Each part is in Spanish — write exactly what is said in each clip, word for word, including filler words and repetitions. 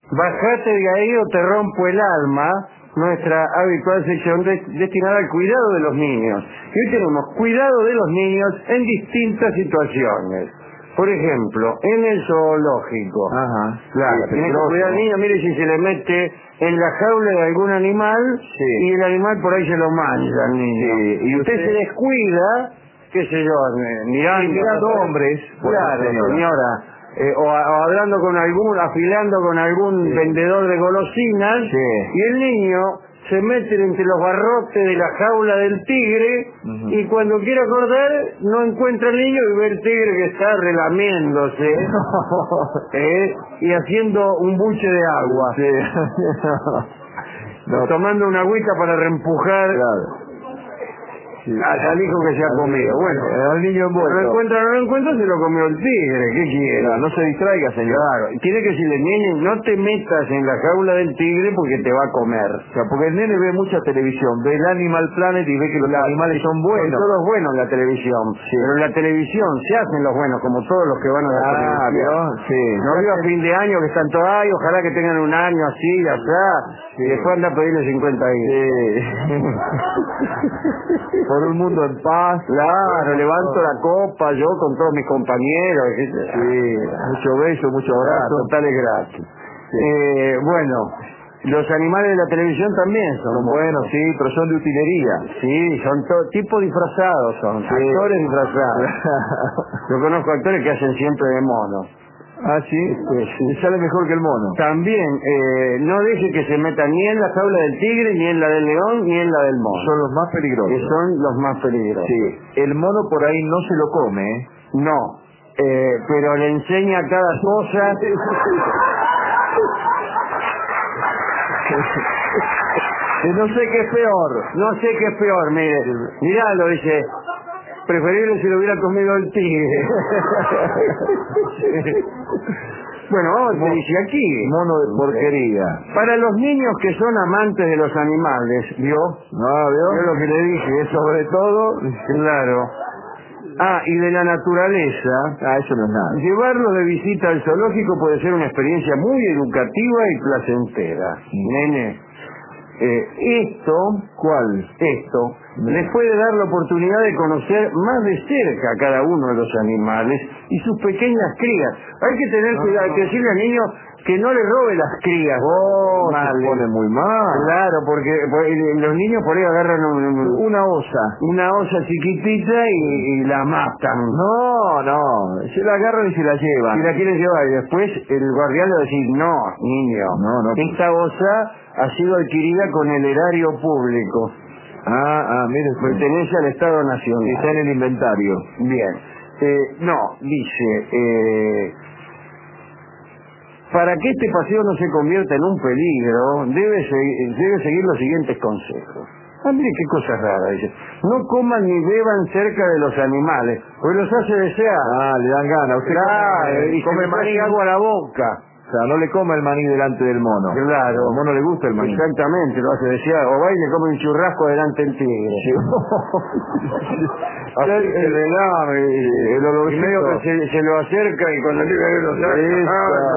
Bajate de ahí o te rompo el alma, nuestra habitual sección de, destinada al cuidado de los niños. Y hoy tenemos cuidado de los niños en distintas situaciones. Por ejemplo, en el zoológico. Ajá. Claro, Sí, tiene que cuidar al niño, mire si se le mete en la jaula de algún animal, sí, y el animal por ahí se lo mancha al niño. Sí, y usted, usted se descuida, qué sé yo, mirando, sí, mirando hombres. Claro, señora. señora. Eh, o, a, o hablando con algún, afilando con algún sí. vendedor de golosinas, sí. y el niño se mete entre los barrotes de la jaula del tigre, uh-huh. y cuando quiere acordar no encuentra el niño y ve el tigre que está relamiéndose eh, y haciendo un buche de agua, sí. no. tomando una agüita para reempujar, claro. Hasta el hijo que se ha comido. Bueno, el niño envuelto. No lo encuentra, no lo encuentra, se lo comió el tigre. ¿Qué quiere? No, no se distraiga, señor. Claro, tiene que decirle, nene, no te metas en la jaula del tigre porque te va a comer. O sea, porque el nene ve mucha televisión, ve el Animal Planet y ve que los la, animales son buenos. Son todos buenos en la televisión. Sí. Pero en la televisión se hacen los buenos, como todos los que van a la ah, televisión. ¿no? Sí. No veo a fin de año que están todos, ay, ojalá que tengan un año así, allá. Sí. Y después anda a pedirle cincuenta hijos. Sí. Por un mundo en paz. Claro, levanto la copa yo con todos mis compañeros. Sí, mucho beso, mucho abrazo. Total es gratis. Sí. Eh, bueno, los animales de la televisión también son, son buenos, sí, pero son de utilería. Sí, son todo tipo disfrazados, son sí. actores disfrazados. Yo conozco actores que hacen siempre de mono. Ah, sí, pues, sí. sale mejor que el mono. También, eh, no deje que se meta ni en la jaula del tigre, ni en la del león, ni en la del mono. Son los más peligrosos. Que son los más peligrosos. Sí, el mono por ahí no se lo come, ¿eh? No, eh, pero le enseña cada cosa. No sé qué es peor. No sé qué es peor, mire. Miralo, dice. Preferible si lo hubiera comido el tigre. Bueno, vamos a dice aquí. Mono de porquería. Para los niños que son amantes de los animales, ¿vio? No, ¿vio? Yo lo que le dije, sobre todo, claro. Ah, y de la naturaleza. Ah, eso no es nada. Llevarlos de visita al zoológico puede ser una experiencia muy educativa y placentera. Mm. Nene. Eh, esto, ¿cuál? Esto les puede dar la oportunidad de conocer más de cerca a cada uno de los animales y sus pequeñas crías. Hay que tener no, cuidado, hay que decirle al niño que no le robe las crías. Oh, se pone muy mal. Claro, porque, porque los niños por ahí agarran un, un, una osa, una osa chiquitita y, y la matan. No, no, se la agarran y se la llevan. Si la quieren llevar y después el guardián le va a decir, no, niño, no, no. esta osa ha sido adquirida con el erario público. Ah, ah, mire, pertenece al Estado Nacional. Está en el inventario. Bien. Eh, no, dice, eh, para que este paseo no se convierta en un peligro, debe, se, debe seguir los siguientes consejos. Ah, mire qué cosa rara, dice. No coman ni beban cerca de los animales, porque los hace desear. Ah, le dan ganas. Usted claro, come, y come maní agua a la boca. O sea, no le coma el maní delante del mono. Claro. Al mono le gusta el maní. Exactamente, lo hace desear. O va y le come un churrasco delante del tigre. Sí. Así el, el velame, el olorcito. Y medio que se, se lo acerca y cuando el tigre lo acerca,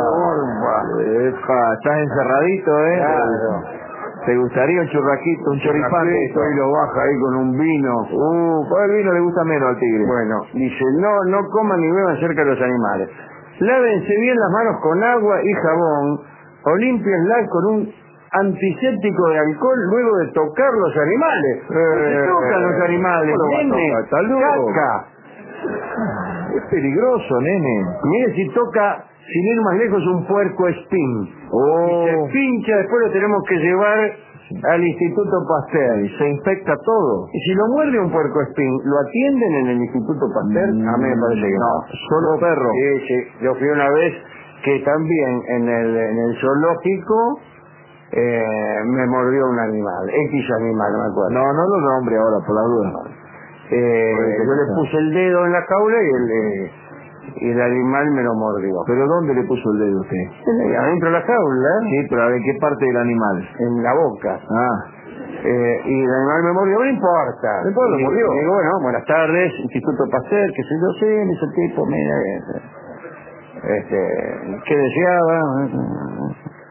¡ah, estás encerradito, eh! Claro. ¿Te gustaría un churraquito, un choripán? Y lo baja ahí con un vino. Uh, ¿cuál vino le gusta menos al tigre? Bueno, dice, no, no coman ni beban cerca de los animales. Lávense bien las manos con agua y jabón o límpienlas con un antiséptico de alcohol luego de tocar los animales. Eh, no se tocan los animales, nene. Caca. Es peligroso, nene. Mire si toca, sin ir más lejos, un puerco espín. Oh. Y se pincha, después lo tenemos que llevar al Instituto Pasteur. Y se infecta todo. Y si lo muerde un puercoespín, ¿lo atienden en el Instituto Pasteur? Mm, a mí me parece que no. Solo perro. Sí, sí. Yo fui una vez que también en el, en el zoológico eh, me mordió un animal. X animal, no me acuerdo. No, no lo nombre ahora, por la duda. Eh, yo le puse el dedo en la jaula y el... Eh, y el animal me lo mordió. ¿Pero dónde le puso el dedo usted? Adentro de la jaula. Sí, pero a ver, ¿qué parte del animal? En la boca. Ah. Eh, y el animal me mordió, no importa. No importa, y, mordió. Y digo, bueno, buenas tardes, Instituto Pasteur, que sé yo, sí, me dice el tipo, mira, este, ¿qué deseaba?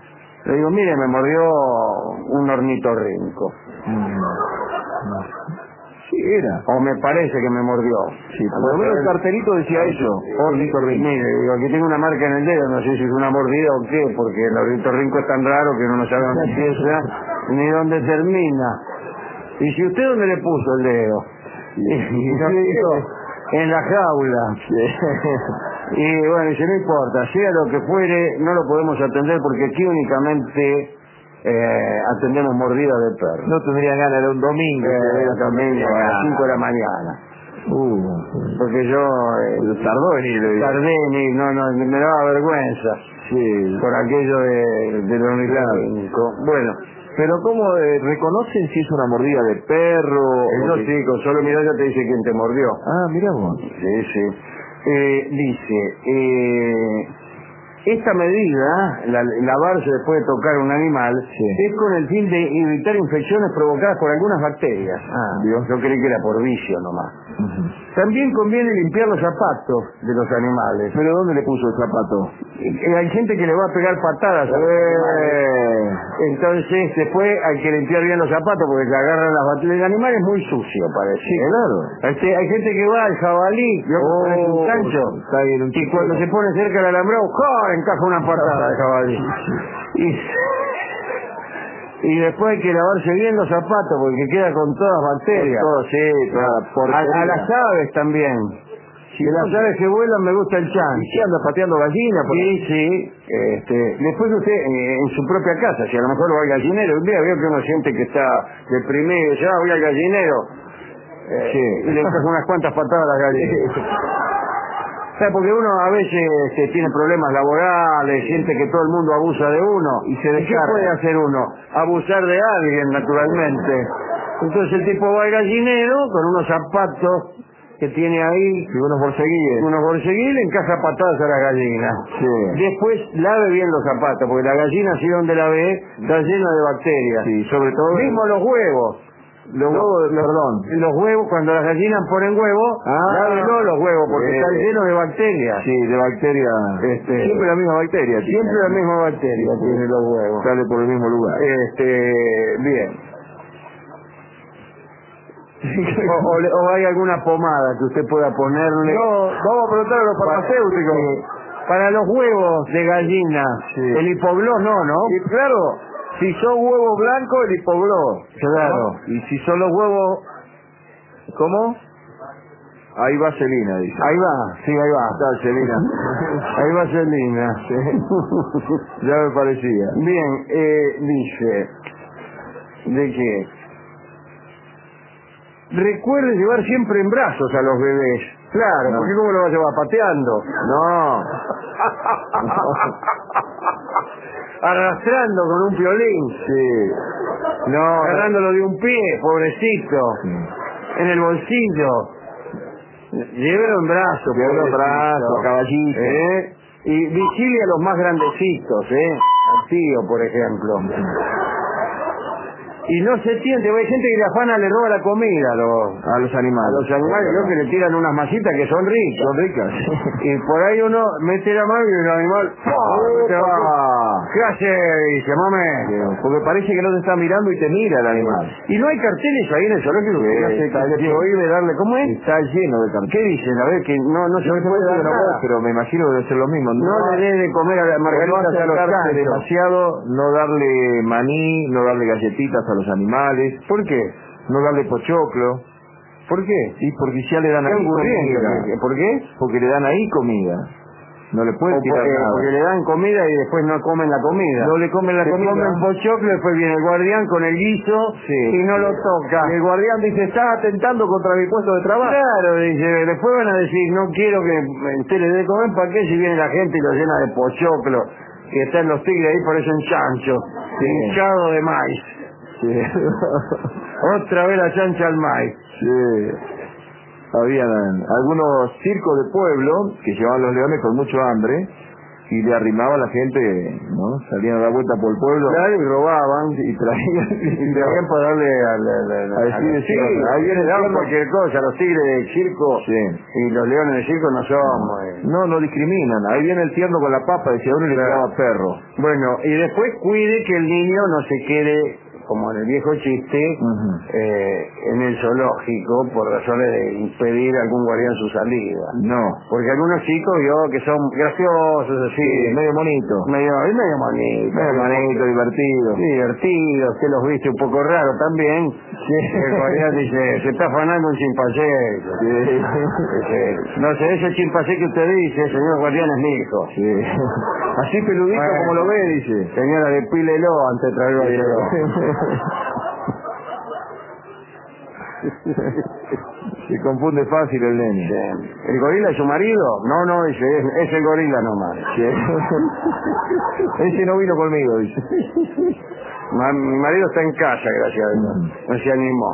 Le digo, mire, me mordió un ornitorrinco. Mm. Sí, era. O me parece que me mordió. Sí, por lo menos el carterito decía eso. Ornitorrinco. Mire, digo, aquí tengo una marca en el dedo, no sé si es una mordida o qué, porque el ornitorrinco es tan raro que uno no sabe dónde empieza ni dónde termina. Y si usted dónde le puso el dedo, y, y no digo, en la jaula. Y bueno, dice, no importa, sea lo que fuere, no lo podemos atender porque aquí únicamente eh, atendemos mordidas de perro. No tendría ganas, era un domingo. Eh, domingo a las cinco de la mañana. Uh, Porque yo eh, tardó en ir. tardé en ir, no, no, me daba vergüenza. Sí. Por aquello de, de lo ornitorrinco. Bueno. Pero ¿cómo eh, reconocen si es una mordida de perro? Eso de... sí, con solo mirar ya te dice quién te mordió. Ah, mira vos. Sí, sí. Eh, dice, eh, esta medida, la, lavarse después de tocar un animal, sí. es con el fin de evitar infecciones provocadas por algunas bacterias. Ah, Dios, yo creí que era por vicio nomás. Uh-huh. También conviene limpiar los zapatos de los animales. ¿Pero dónde le puso el zapato? Eh, hay gente que le va a pegar patadas a los animales. Entonces, después hay que limpiar bien los zapatos porque se agarran las bacterias. El animal es muy sucio, parece. Sí, claro. Este, hay gente que va al jabalí, ¿vio? Oh, Es un chancho. Está bien, un Y cuando se pone cerca del alambrado, ¡oh! Encaja una patada al jabalí. Y, y después hay que lavarse bien los zapatos porque queda con todas bacterias. Todo, sí, toda a, a las aves también. Si las aves que vuelan me gusta el chancho. ¿Y si anda pateando gallinas? Sí, sí. Este, después usted eh, en su propia casa, si a lo mejor va al gallinero, un día veo que uno siente que está deprimido, ya voy al gallinero, eh, sí. y le encaja unas cuantas patadas a las gallinas. O sea, porque uno a veces este, tiene problemas laborales, siente que todo el mundo abusa de uno, y se ¿qué descarga. puede hacer uno? Abusar de alguien, naturalmente. Entonces el tipo va al gallinero con unos zapatos que tiene ahí, y unos borseguíes, unos borseguíes, le encaja patadas a la gallina. Sí. Después lave bien los zapatos, porque la gallina, si donde la ve, está llena de bacterias. Sí, sobre todo mismo los huevos. Los no, huevos, los, perdón. Los huevos, cuando las gallinas ponen huevos, ah, lávenlo los huevos, porque eh, están llenos de bacterias. Sí, de bacterias. Este, siempre la misma bacteria. Siempre la misma bacteria sí, tiene los huevos. Sale por el mismo lugar. Este, bien. o, o, le- o hay alguna pomada que usted pueda ponerle. No, vamos a preguntar a los farmacéuticos. Para, para los huevos de gallina, sí. El hipoglós no, ¿no? Y claro, si son huevos blancos, el hipoglós. Claro. ¿No? Y si son los huevos... ¿Cómo? Ahí va Celina, dice. Ahí va, sí, ahí va. Está Celina. Ahí va Celina. Sí. Ya me parecía. Bien, eh, dice, ¿de qué? Recuerde llevar siempre en brazos a los bebés. Claro, No. porque ¿cómo lo va a llevar? Pateando. No. Arrastrando con un violín. Sí. No. Agarrándolo de un pie, pobrecito. Sí. En el bolsillo. Llévelo en brazos. Llévelo en pobrecito. brazos, caballito. ¿Eh? Y vigile a los más grandecitos, ¿eh? Al tío, por ejemplo. Y no se tiende, hay gente que le afana, le roba la comida a los, A los animales. a los animales, ¿no? Que le tiran unas masitas que son ricas. Son ricas. Y por ahí uno mete la mano y el animal ¡pum! Te va. ¡Opa! ¿Qué hace? Dice, mame. Porque parece que no te está mirando y te mira el animal. Y no hay carteles ahí en el zoológico Sí, que hace está que se lleno. prohíbe darle, ¿cómo es? Está lleno de carteles. ¿Qué dicen? A ver, que no, no se Yo puede puedo dar que no nada. puedo, pero me imagino que debe ser lo mismo. No le dé de comer a las margaritas a los acercarse chanchos. demasiado, no darle maní, no darle galletitas a los animales. ¿Por qué? No darle pochoclo. ¿Por qué? Sí, porque ya le dan Qué ahí aburrido. comida. ¿Por qué? Porque le dan ahí comida. No le O pueden tirar porque, nada. porque le dan comida y después no comen la comida. No le comen la Se comida. comen pochoclo, después viene el guardián con el guiso Sí. y no lo toca. Y el guardián dice, estás atentando contra mi puesto de trabajo. Claro, dice, después van a decir, no quiero que usted le dé de comer, ¿para qué si viene la gente y lo llena de pochoclo? Que están los tigres ahí, parecen chancho, Sí. hinchado de maíz. Sí. Otra vez la chancha al maíz. Sí. Habían algunos circos de pueblo que llevaban los leones con mucho hambre Y le arrimaba a la gente, ¿no? Salían a dar vuelta por el pueblo. Claro, y robaban. Y traían, Y traían para darle a la... a decir, sí, ahí viene daban cualquier cosa, los tigres del circo sí. y los leones del circo no somos. Eh. No, no discriminan. Ahí viene el tierno con la papa, decía, uno le Claro. quedaba perro. Bueno, y después cuide que el niño no se quede, como en el viejo chiste, Uh-huh. eh, en el zoológico por razones de impedir a algún guardián su salida. No. Porque algunos chicos vio que son graciosos, así, Sí, medio bonito. medio, es medio bonito, Medio bonito, divertido. sí, divertidos, que los viste un poco raro también. Sí. El guardián dice, se está afanando un chimpancé. Sí. Dice, no sé, ese chimpancé que usted dice, señor guardián, es mi hijo. Sí. Así peludito Bueno, como lo ve, dice. Señora, despílelo antes de traerlo al reloj. Se confunde fácil el nene. Sí. ¿El gorila es su marido? No, no, dice, es, es el gorila nomás. Sí. Ese no vino conmigo, dice. Ma- mi marido está en casa, gracias a Dios. No se animó.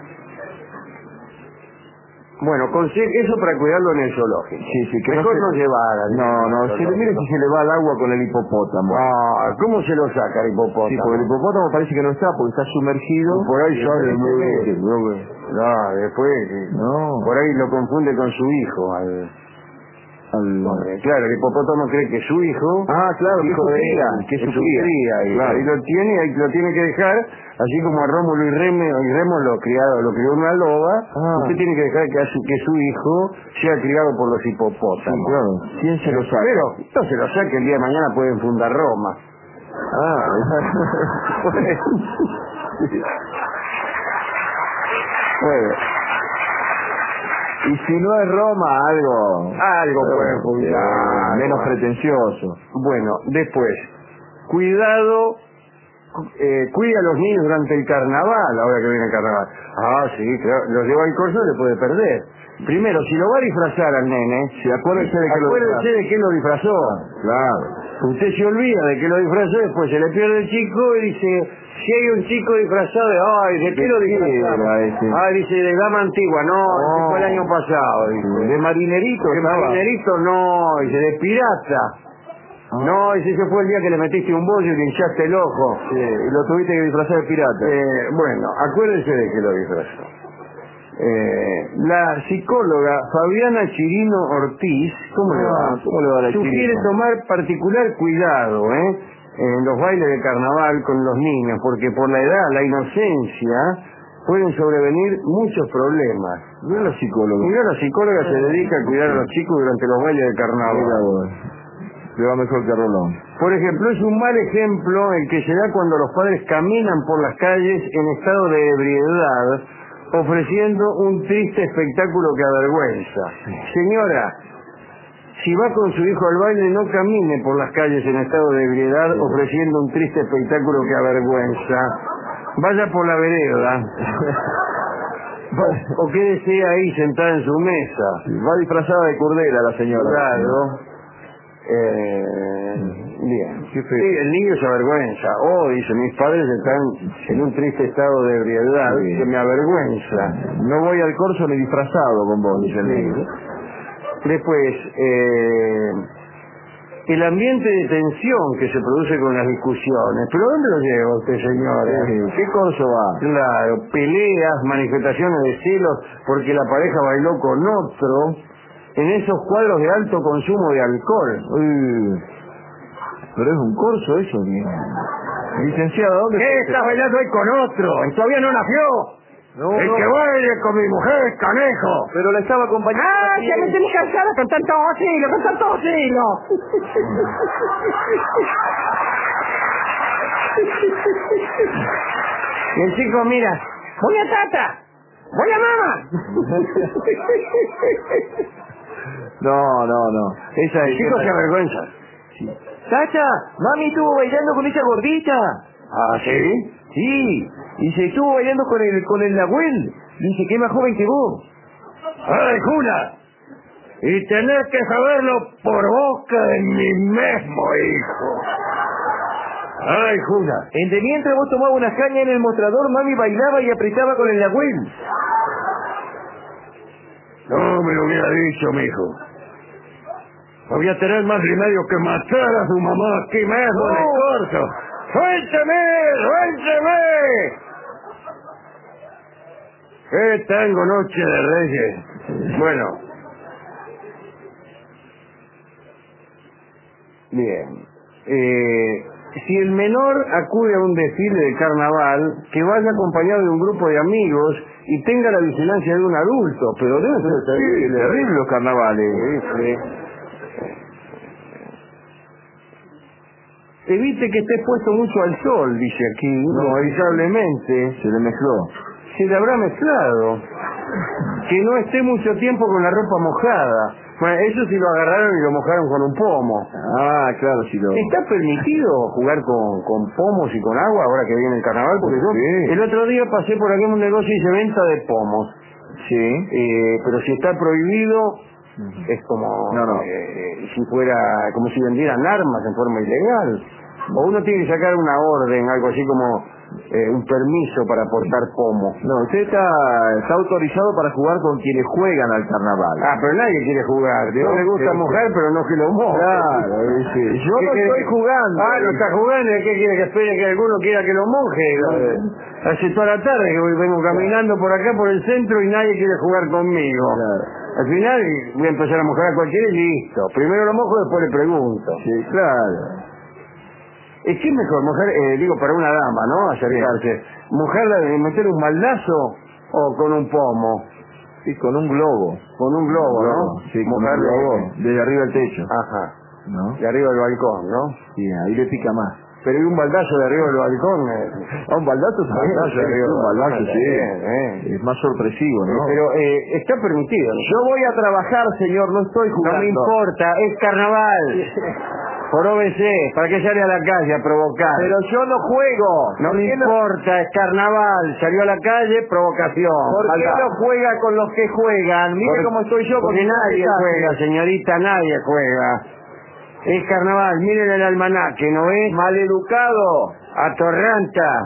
Bueno, conse- eso para cuidarlo en el zoológico. Sí, sí, que Mejor no, no se... llevar al No, niño no, al se le, zoológico. mire si se le va el agua con el hipopótamo. Ah, ¿cómo se lo saca el hipopótamo? Sí, porque el hipopótamo parece que no está, porque está sumergido. Por ahí Y sale, después muy se bien. mete. No, después, eh, No. por ahí lo confunde con su hijo. Al, Al... porque, claro, el hipopótamo cree que es su hijo. Ah, claro, que es hijo su de cría, él, que es su su cría. cría, y Claro. ahí lo tiene, ahí lo tiene que dejar, así como a Rómulo y Remo, y Remo lo criado, lo crió una loba, Ah. usted tiene que dejar que, a su, que su hijo sea criado por los Sí, hipopótamos. claro. ¿Quién se lo saca? Pero, no se lo saque, el día de mañana pueden fundar Roma. Ah, bueno. Y si no es Roma, algo... Algo pueden fundar. Menos pretencioso. Bueno, después, cuidado, eh, cuida a los niños durante el carnaval, ahora que viene el carnaval. Ah, sí, claro, los lleva al corso le puede perder. Primero, si lo va a disfrazar al nene, Sí, acuérdese de que lo acuérdese de que lo disfrazó. Claro. Usted se olvida de que lo disfrazó, después se le pierde el chico y dice, si hay un chico disfrazado, de, ay, ¿de qué ¿De lo qué disfrazamos? era ese? Ah, dice, de dama antigua, no, ese fue el año pasado. Dice. De marinerito De estaba. marinerito no, dice, de pirata. Ah. No, ese ese fue el día que le metiste un bollo y le hinchaste el ojo. Sí, y lo tuviste que disfrazar de pirata. Eh, bueno, acuérdese de que lo disfrazó. Eh, la psicóloga Fabiana Chirino Ortiz, ¿cómo le va? Ah, ¿cómo le va a la Sugiere Chirino? tomar particular cuidado, ¿eh? En los bailes de carnaval con los niños, porque por la edad, la inocencia, pueden sobrevenir muchos problemas. Mira la psicóloga. Mira, la psicóloga se dedica a cuidar a los chicos durante los bailes de Mira carnaval. vos. Le va mejor que a Rolón. Por ejemplo, es un mal ejemplo el que se da cuando los padres caminan por las calles en estado de ebriedad, ofreciendo un triste espectáculo que avergüenza. Señora, si va con su hijo al baile, no camine por las calles en estado de ebriedad, ofreciendo un triste espectáculo que avergüenza. Vaya por la vereda. O quédese ahí sentada en su mesa. Va disfrazada de cordera la señora. Claro. Eh, bien. Qué feo. Sí, el niño se avergüenza. Oh, dice, mis padres están en un triste estado de ebriedad Sí. que me avergüenza. No voy al corso ni disfrazado con vos, dice el Sí. niño. Después, eh, el ambiente de tensión que se produce con las discusiones. ¿Pero dónde lo lleva usted, señora? Sí, ¿qué corso va? Claro, peleas, manifestaciones de celos porque la pareja bailó con otro en esos cuadros de alto consumo de alcohol. Uy, pero es un corso eso, bien. Licenciado, ¿dónde ¿Qué fue? estás bailando ahí con otro? ¿Y todavía no nació? No, El no. que baile con mi mujer, canejo. Pero la estaba acompañando. ¡Ah, aquí. ya me tenés cansada con tanto vacilo, con tanto vacilo! Y el chico mira, ¡Voy a tata! ¡Voy a mamá! No, no, no. Esa el es. chico se avergüenza. Tata, mami estuvo bailando con esa gordita. ¿Ah, sí? Sí, y se estuvo bailando con el con el Nahuel. Dice que es más joven que vos. ¡Ay, Juna! Y tenés que saberlo por boca de mi mismo hijo. ¡Ay, Juna! Entre mientras vos tomabas una caña en el mostrador, mami bailaba y apretaba con el Nahuel. No me lo hubiera dicho, mijo. No voy a tener más remedio que matar a su mamá aquí mismo en el corso. ¡Suélteme! ¡Suélteme! ¿Qué tengo noche de reyes? Bueno. Bien. Eh, si el menor acude a un desfile de carnaval, que vaya acompañado de un grupo de amigos y tenga la vigilancia de un adulto. Pero debe ser terrible. Terrible los carnavales. Sí, sí. Evite que esté expuesto mucho al sol, dice aquí, inevitablemente. Se le mezcló. Se le habrá mezclado. Que no esté mucho tiempo con la ropa mojada. Bueno, eso sí lo agarraron y lo mojaron con un pomo. Ah, claro, sí lo... ¿Está permitido jugar con, con pomos y con agua ahora que viene el carnaval? Porque yo Sí. el otro día pasé por aquí en un negocio y hice venta de pomos. Sí. Eh, pero si está prohibido, es como No, no. eh, si fuera, como si vendieran armas en forma ilegal. O uno tiene que sacar una orden, algo así como eh, un permiso para portar pomo. No, usted está, está autorizado para jugar con quienes juegan al carnaval. Ah, pero nadie quiere jugar. No, No, le gusta que- mojar, pero no que lo moje. Claro, sí. Yo ¿Qué no quiere estoy que- jugando. Ah, no está jugando. ¿Qué quiere que espere que alguno quiera que lo moje? Eh. Hace toda la tarde que voy- vengo caminando por acá, por el centro, y nadie quiere jugar conmigo. Claro. Al final voy a empezar a mojar a cualquiera y listo. Primero lo mojo, después le pregunto. Sí, claro. ¿Es que es mejor mojar, eh, digo, para una dama, ¿no? Acercarse. ¿Mojarla, de meter un baldazo o con un pomo? Sí, con un globo. Con un globo, ¿no? Sí, con un Mojarle- globo. Desde arriba del techo. Ajá. ¿No? De arriba del balcón, ¿no? Sí, ahí le pica más. Pero hay un baldazo de arriba del balcón. Eh. Ah, un baldazo, Un baldazo de arriba del un balcón, baldazo, está sí. bien, eh. Es más sorpresivo, ¿no? Pero eh, está permitido, ¿no? Yo voy a trabajar, señor, no estoy No jugando. me importa, es carnaval. Por O B C, ¿para qué sale a la calle a provocar? Pero yo no juego. no ¿Por me qué no- importa, es carnaval. Salió a la calle, provocación. ¿Por qué Maldad. no juega con los que juegan? Mire Porque- cómo estoy yo. Porque con nadie mi juega, señorita, nadie juega. Es carnaval, miren el almanaque, ¿no es? Maleducado. Atorranta.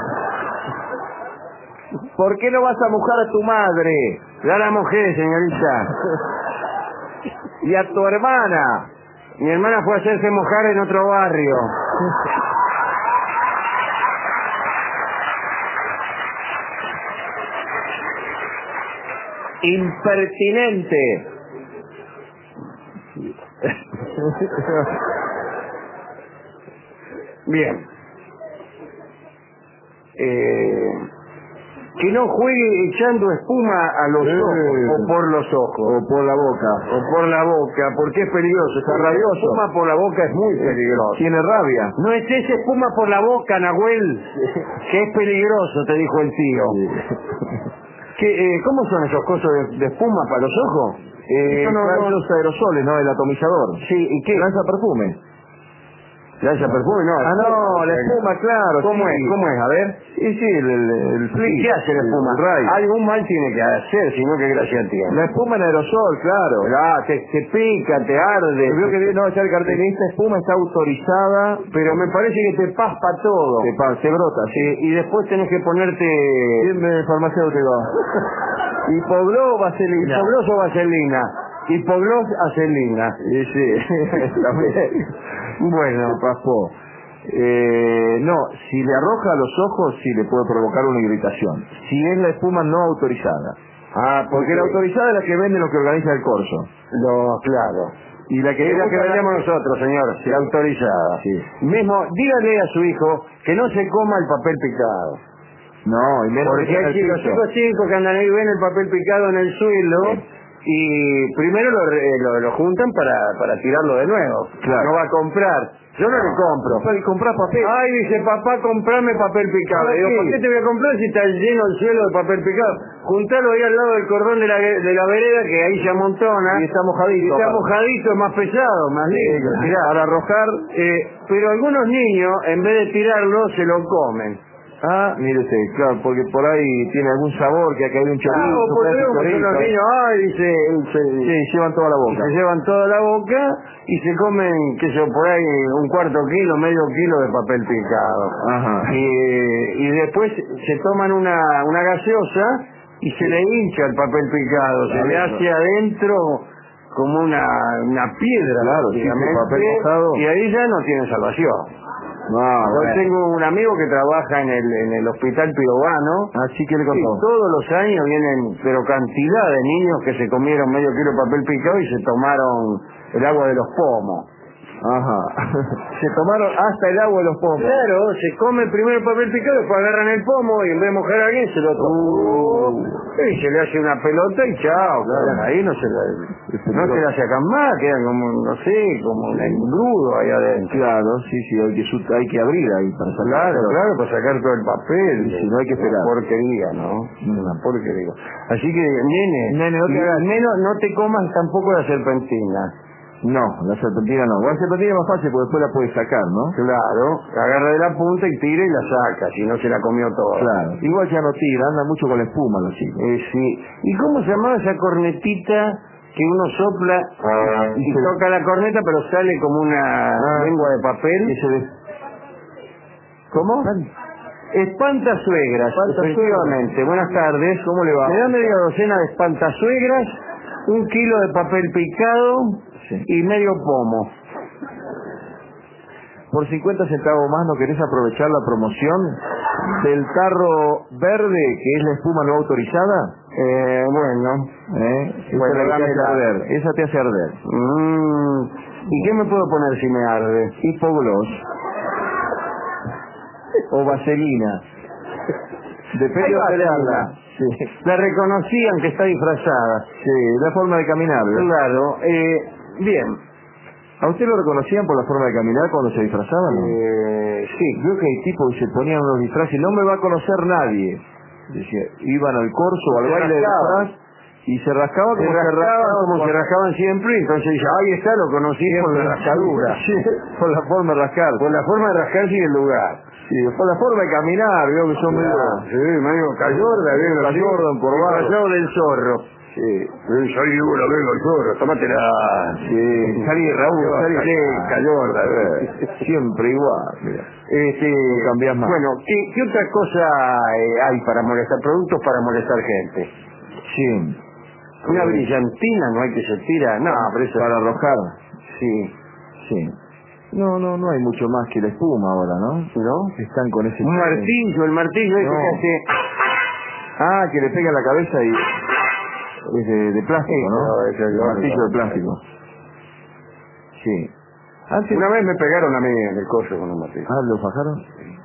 ¿Por qué no vas a mojar a tu madre? Ya la mujer, señorita. Y a tu hermana. Mi hermana fue a hacerse mojar en otro barrio. Impertinente. Bien. Eh, que no juegue echando espuma a los Eh. ojos, o por los ojos, O por la boca. o por la boca, porque es peligroso. Esa rabioso. espuma por la boca es muy peligroso. Tiene rabia. No es esa espuma por la boca, Nahuel, que es peligroso, te dijo el tío. ¿Qué, eh, ¿Cómo son esos cosos de, de espuma para los ojos? Eh, Eso no- claro, no- los aerosoles, ¿no? El atomizador. Sí, ¿y qué? Lanza perfume. ¿Lanza perfume? No, Ah, no, la espuma, claro. ¿Cómo sí. es? ¿Cómo es? A ver. Sí, sí, el, el, el ¿Y flick, qué hace la el espuma? ray. Algún mal tiene que hacer, si no, ¿qué gracia tiene? La espuma en aerosol, claro. Ah, te, te pica, te arde. Yo veo que no, ya el cartel, esta espuma está autorizada, Pero me parece que te paspa todo. se, pa- se brota, sí. Sí, y después tenés que ponerte... Siempre farmacéutico. Hipogló, vaselina. Hipogloss o vaselina. Hipogloss, vaselina. Sí, sí, también. Bueno, Se pasó. Eh, no, si le arroja a los ojos, sí le puede provocar una irritación. Si es la espuma no autorizada. ah, Porque la autorizada es la que vende lo que organiza el corso. No, claro. Y la que Es la que gusta vendemos nosotros, señor, la autorizada. Sí. Mismo, dígale a su hijo que no se coma el papel picado. No, y menos Porque que hay el chicos, piso. chicos chicos que andan ahí, ven el papel picado en el suelo y primero lo, re- lo, lo juntan para, para tirarlo de nuevo. Claro. No va a comprar. Yo no, le compro. Para comprar papel. Ay, dice, papá, comprame papel picado. ¿Para Digo, qué? ¿por qué te voy a comprar si está lleno el suelo de papel picado? Juntalo ahí al lado del cordón de la, de la vereda, que ahí se amontona. Y está mojadito. Y está aparte. mojadito, es más pesado, más lindo. Sí, Mirá, para arrojar. eh, pero algunos niños, en vez de tirarlo, se lo comen. Ah, mire usted, claro, porque por ahí tiene algún sabor, que acá hay un chorizo, Claro, un porque pedazo de veo que son los chorizo. niños, ay, dice, se, Sí, llevan toda la y boca. se llevan toda la boca y se comen, qué sé yo, por ahí un cuarto kilo, medio kilo de papel picado. Ajá. Y, y después se toman una, una gaseosa y se le hincha el papel picado, se le Claro. hace adentro como una, una piedra, claro, sí, papel mojado. y ahí ya no tiene salvación. No, Yo bueno. tengo un amigo que trabaja en el, en el hospital Pirovano. Así que le Y contó. todos los años vienen, pero cantidad de niños que se comieron medio kilo de papel picado y se tomaron el agua de los pomos. Ajá. Se tomaron hasta el agua de los pomos. Claro, se come primero el papel picado, después agarran el pomo y en vez de mojar a alguien se lo toman. Uh. Y se le hace una pelota y chao, claro. Ahí no se la, no se la sacan más, quedan como, no sé, como un engrudo ahí adentro. Claro, sí, sí, hay que, hay que abrir ahí para sacar. Claro, claro, para sacar todo el papel. Y si no hay que esperar. Una porquería, ¿no? Mm. Una porquería. Así que, nene, nene no te hagas. menos no te comas tampoco la serpentina. No, la serpentina no. La serpentina es más fácil porque después la puedes sacar, ¿no? Claro, la agarra de la punta y tira y la saca, si no se la comió toda. Claro. Igual ya no tira, anda mucho con la espuma los chicos. Eh, sí. ¿Y cómo se llamaba esa cornetita que uno sopla y se... toca la corneta pero sale como una ah, lengua de papel? Y se ve... ¿Cómo? Espantasuegras, efectivamente. Buenas tardes. ¿Cómo le va? Me da media docena de espantasuegras, un kilo de papel picado, sí, y medio pomo. Por cincuenta centavos más, ¿no querés aprovechar la promoción del tarro verde, que es la espuma no autorizada? Eh, bueno. ¿Eh? Esa, bueno, te hace arder. Esa te hace arder. Mm. ¿Y qué me puedo poner si me arde? Hipogloss. O vaselina. Depende de operarla. Sí. La reconocían que está disfrazada. Sí, la forma de caminar, ¿verdad? Claro. Eh, bien. ¿A usted lo reconocían por la forma de caminar cuando se disfrazaban? ¿No? Eh, sí. Creo que hay tipos que se ponían unos disfraces y no me va a conocer nadie. Decía, iban al corso o al baile de disfraz y se rascaba como se, se rascaban, como por... se rascaban siempre, y entonces dice, ahí está, lo conocí por la rascadura. Sí, por la forma de rascar. Por la forma de rascarse y el lugar. Sí, por la forma de caminar, veo que son claro, medio... Sí, medio cayorda, medio cayorda, encorvado. Callado del zorro. Sí. Salí yo la vengo el zorro, tómatela. Sí, salí Raúl, salí. Salí, cayorda. Siempre igual, mira. Este, no cambias más. Bueno, ¿qué, qué otra cosa eh, hay para molestar? Productos para molestar gente. Sí. Una sí. Brillantina no hay que se tira, no, pero eso para arrojar. Sí. Sí. No, no, no hay mucho más que la espuma ahora, ¿no? ¿No? Están con ese... Un martillo, el martillo ese no. que hace... Ah, que le pega en la cabeza y... Es de, de plástico, ¿no? no es el, el martillo de plástico. Sí. Antes... Una vez me pegaron a mí en el coche con un martillo. Ah, ¿lo fajaron?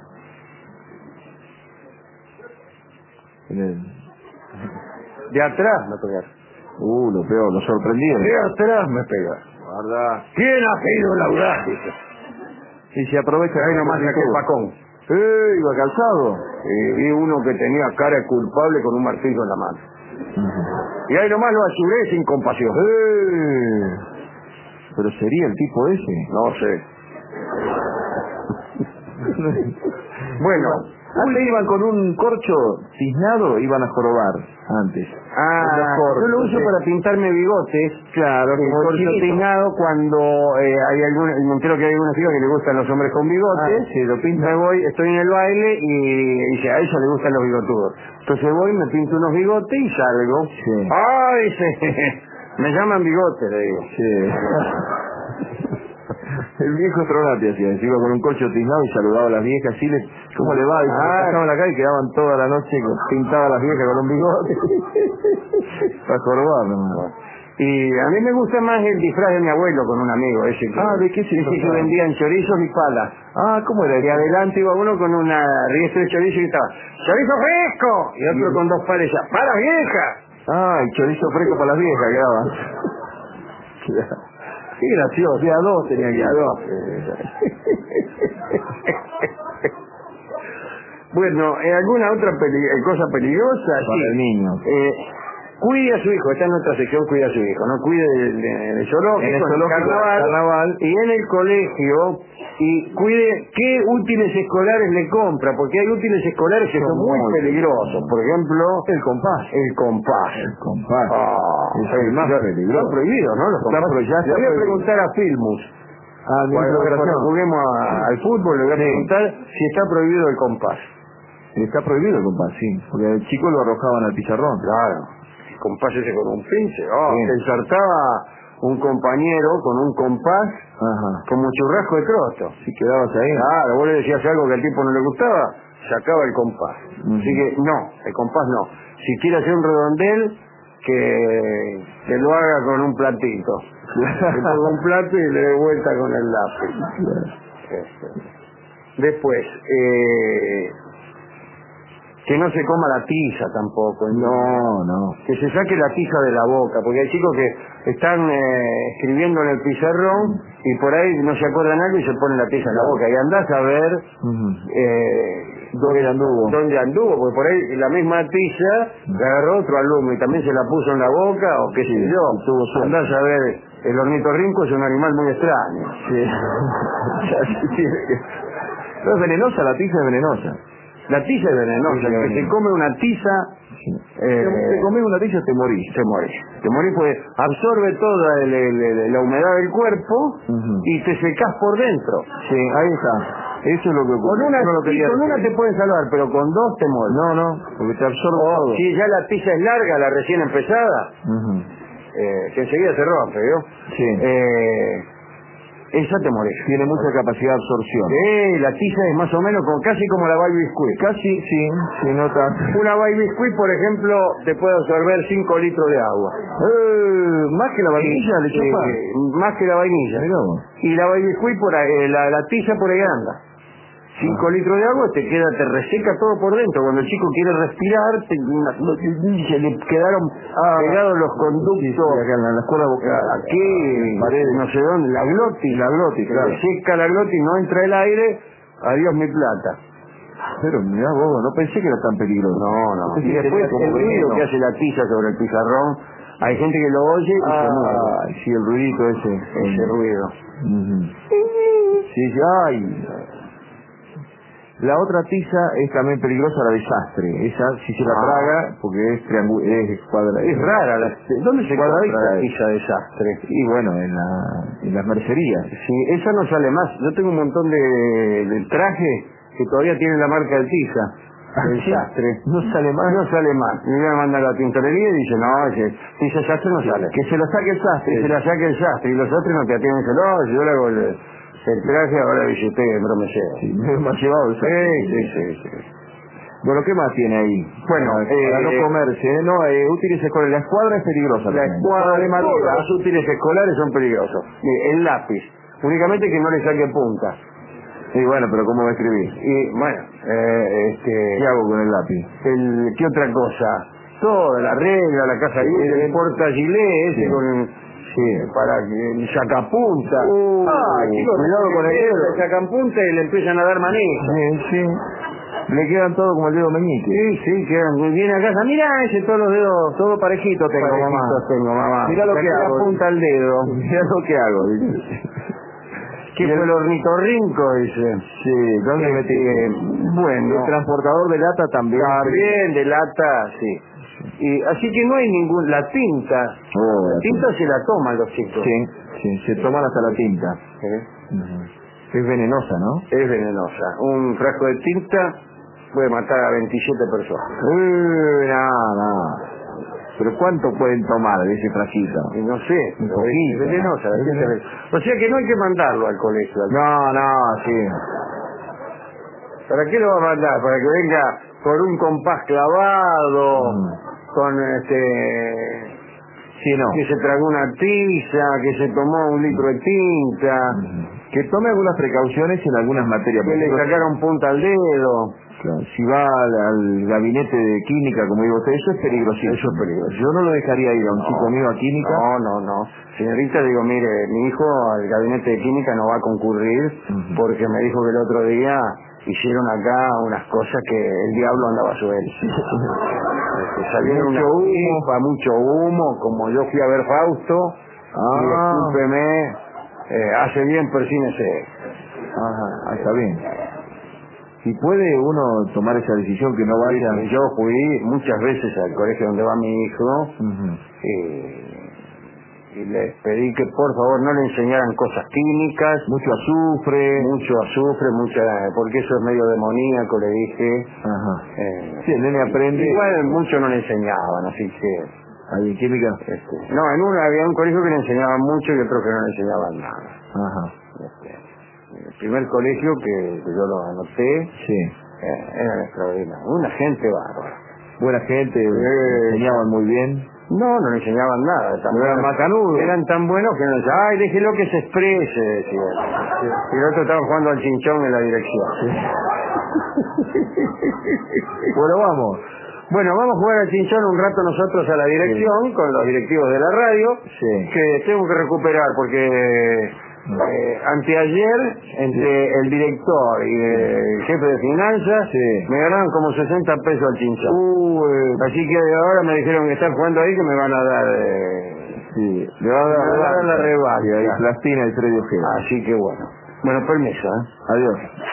En el... De atrás me pegaron. Uh, lo peor, lo sorprendieron. De atrás me pegaron. Guarda. ¿Quién ha pedido laudar? Y se aprovecha... Ahí nomás saqué el pacón. ¡Eh! Iba calzado. Y vi uno que tenía cara de culpable con un martillo en la mano. Uh-huh. Y ahí nomás lo asuré sin compasión. ¡Eh! ¿Pero sería el tipo ese? No sé. Bueno, antes iban con un corcho tiznado, iban a jorobar antes. Ah, corchos, yo lo uso ¿sí? para pintarme bigotes. Claro, el corcho tiznado cuando eh, hay algún, me creo que hay alguna chica que le gustan los hombres con bigotes. Ah, sí, lo pinta. Me voy, estoy en el baile y dice, a ella le gustan los bigotudos. Entonces voy, me pinto unos bigotes y salgo. Sí. ¡Ay! Se, me llaman bigotes, le digo. Sí. El viejo Tronati hacía, iba con un corcho tiznado y saludaba a las viejas, así les, ¿cómo le va? Y ah, pasaban la calle y quedaban toda la noche pintadas las viejas con un bigote. Para jorobar nomás. Y a mí me gusta más el disfraz de mi abuelo con un amigo ese que, ah, ¿de qué se ese que vendían chorizos y palas. Ah, ¿cómo era? Y adelante iba uno con una riestra de chorizo y estaba, ¡chorizo fresco! Y otro y... con dos palas, ¡para viejas! Ah, el chorizo fresco para las viejas quedaba. Qué gracioso, ya dos tenía que a dos. Bueno, ¿alguna otra peli cosa peligrosa? Para sí. el niño. Eh, cuide a su hijo, está en nuestra sección, cuide a su hijo, no cuide del, del zoológico, en el zoológico, carnaval, carnaval, y en el colegio, y cuide qué útiles escolares le compra, porque hay útiles escolares que son, son muy, muy peligrosos. Por ejemplo, el compás. El compás. El compás. Ah, es el más peligroso. Está prohibido, ¿no? Los compás. Está, ya le voy a preguntar a Filmus. Ah, cuando, cuando juguemos a, al fútbol, le voy a sí. preguntar si está prohibido el compás. Está prohibido el compás, sí. Porque el chico lo arrojaban al pizarrón. Claro. El compás ese con un pinche. Oh, sí. Se ensartaba un compañero con un compás, Ajá. como churrasco de croto. Si quedabas ahí. Claro, vos le decías algo que al tipo no le gustaba, sacaba el compás. Uh-huh. Así que no, el compás no. Si quiere hacer un redondel, que, que lo haga con un platito. Le ponga un plato y le dé vuelta con el lápiz. Después, eh, que no se coma la tiza tampoco. No, no. Que se saque la tiza de la boca, porque hay chicos que están eh, escribiendo en el pizarrón y por ahí no se acuerdan algo y se ponen la tiza en la boca. Y andás a ver Uh-huh. eh, ¿Dónde anduvo? dónde anduvo, porque por ahí la misma tiza la agarró otro alumno y también se la puso en la boca o qué Sí, sé yo. tuvo suerte. Andás a ver, el ornitorrinco es un animal muy extraño. Sí. No, es venenosa, la tiza es venenosa. La tiza es venenosa, Sí, el que venenosa. se come una tiza, Sí. eh, Te comes una tiza, te morís. te morís. Te morís porque absorbe toda el- el- el- la humedad del cuerpo Uh-huh. y te secás por dentro. Sí, ahí está. Eso es lo que ocurre. Con una, Yo no lo sí, quería con una decir. te pueden salvar, pero con dos te mueres. No, no, porque te absorbe O todo. si ya la tiza es larga, la recién empezada, Uh-huh. eh, que enseguida se rompe, ¿vio? Sí. Eh, esa te morís. Tiene mucha capacidad de absorción. Sí, la tiza es más o menos como, casi como la baby biscuit. Casi, sí, se nota. Una baby biscuit, por ejemplo, te puede absorber cinco litros de agua. Eh, más que la vainilla, le Sí, chupa. más que la vainilla. Mirá vos. Y la baby biscuit, por ahí, eh, la, la tiza por ahí anda. cinco Ah. litros de agua, te queda, te reseca todo por dentro. Cuando el chico quiere respirar, te, se le quedaron Ah, pegados los Sí, conductos. sí, acá en la, en la escuela vocal. Aquí, Paredes. no sé dónde, la glotis. La glotis, Se claro. le seca la glotis, no entra el aire, adiós mi plata. Pero mirá vos, no pensé que era tan peligroso. No, no. Pensé Y que después tenía como el ruido veneno. que hace la tiza sobre el pizarrón, hay gente que lo oye y se muere. Ah, sí, el ruidito ese. Ese ruido. Ujú. Sí, sí, ay. La otra tiza es también peligrosa, la desastre. Esa, si se la Ah. traga, porque es triangular, es cuadra. Es rara. La, ¿Dónde se Cuadradita compra la es. tiza desastre? Y bueno, en, la, en las mercerías. Sí, esa no sale más. Yo tengo un montón de, de trajes que todavía tienen la marca de tiza. El ¿Sí? sastre. No sale más. No sale más. Me voy a mandar a la tintorería y dice, no, ese tiza sastre no sale. Que se la saque el sastre. Que se la saque el sastre. Y los sastres no te atienden. Dicen, no, yo le hago el, el traje, ahora dice usted que me Sí, me ha llevado el sastre. Sí, sí, sí, sí. Bueno, ¿qué más tiene ahí? Bueno, para, eh, para no comerse, ¿eh? No, eh, útiles escolares. La escuadra es peligrosa. La también. escuadra de madera, Todas. los útiles escolares son peligrosos. Mire, el lápiz, únicamente que no le saque punta. Sí, bueno, pero ¿cómo va a escribir? Y bueno, eh, este, ¿Qué hago con el lápiz? el, ¿qué otra cosa? Toda la regla, la casa Sí, el, el portagilet ese sí. con Sí. para que el sacapunta. Uh, ah, chicos, cuidado con el dedo. Le sacan punta y le empiezan a dar manejo. Sí, sí. Le quedan todo como el dedo meñique. Sí, sí, quedan, viene a casa, mira ese, todos los dedos, Todo parejito tengo, parejitos mamá. tengo, mamá. Mira lo Le que saqué hago. la punta al dedo. Mira lo que hago, dice. ¿Qué Y fue el- el ornitorrinco? Dice. Sí, ¿dónde Eh, metí? eh, bueno, El transportador de lata también. también de lata, sí. Y así que no hay ningún, la tinta, Oh, la la tinta se la toman los chicos. Sí, sí, se toman hasta la tinta. ¿Eh? Ujú. Es venenosa, ¿no? Es venenosa. Un frasco de tinta puede matar a veintisiete personas. Uh, no, no. Pero ¿cuánto pueden tomar de ese frasquito? Y no sé, Un pero poquito. es venenosa. ¿de qué se ve? O sea que no hay que mandarlo al colegio. No, no, sí. ¿Para qué lo va a mandar? Para que venga con un compás clavado, Mm. con este... Sí, no. que se tragó una tiza, que se tomó un litro de tinta, Que tome algunas precauciones en algunas materias. que Por le ejemplo, sacaron punta al dedo. claro, si va al, al gabinete de química, como digo usted, eso es peligrosísimo. Eso es peligroso. Yo no lo dejaría ir a un No, chico mío a química. No, no, no. Señorita, digo, mire, mi hijo al gabinete de química no va a concurrir Ujú. porque me dijo que el otro día hicieron acá unas cosas que el diablo andaba suelto. Este, salieron Mucho una humo. chispa, mucho humo, como yo fui a ver Fausto, y Ah, discúlpeme, eh, hace bien, persínese. ajá, está bien. ¿Y puede uno tomar esa decisión que no vaya? Yo fui muchas veces al colegio donde va mi hijo, Ujú. eh, y les pedí que por favor no le enseñaran cosas químicas, Mucho azufre. mucho azufre, mucha, porque eso es medio demoníaco, le dije. Ajá. Eh, Sí, el nene aprende. Igual mucho no le enseñaban, así que ¿Ahí en química? Este, no, en uno había un colegio que le enseñaban mucho y otro que no le enseñaban nada. Ajá. Este, el primer colegio que, que yo lo anoté, Sí. eh, era extraordinario. Una gente bárbara. Buena gente, Eh, enseñaban muy bien. No, no le enseñaban nada. Tan No eran buenos- macanudos. Eran tan buenos que no decían, ay, déjelo que se exprese, decía. Y el otro estaba jugando al chinchón en la dirección. Bueno, vamos. Bueno, vamos a jugar al chinchón un rato nosotros a la dirección, Sí. con los directivos de la radio, Sí. que tengo que recuperar, porque eh, anteayer, entre el director y el jefe de finanzas, Sí. me ganaron como sesenta pesos al chinchón. Uh, eh, Así que ahora me dijeron que están jugando ahí, que me van a dar... Eh, sí. Le va a dar Me va a dar la revancha. Y ahí Plastina y Freddy Ojeda. así que bueno. Bueno, permiso, ¿eh? Adiós.